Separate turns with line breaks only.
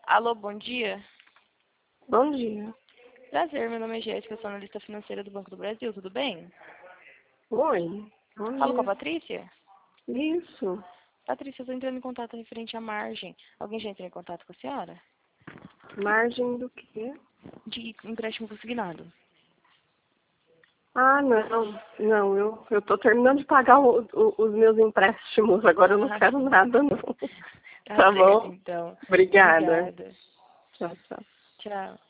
Alô, bom dia.
Bom dia.
Prazer, meu nome é Jéssica, eu sou analista financeira do Banco do Brasil, tudo bem?
Oi. Bom
Falo com a
dia.
Patrícia?
Isso.
Patrícia, eu estou entrando em contato referente à margem. Alguém já entrou em contato com a senhora?
Margem do quê?
De empréstimo consignado.
Ah, não. Não, eu tô terminando de pagar os meus empréstimos. Agora eu não quero
Sim.
nada, não.
Tá
Tá
certo,
bom?
então.
Obrigada.
Obrigada.
Tchau, tchau.
Tchau.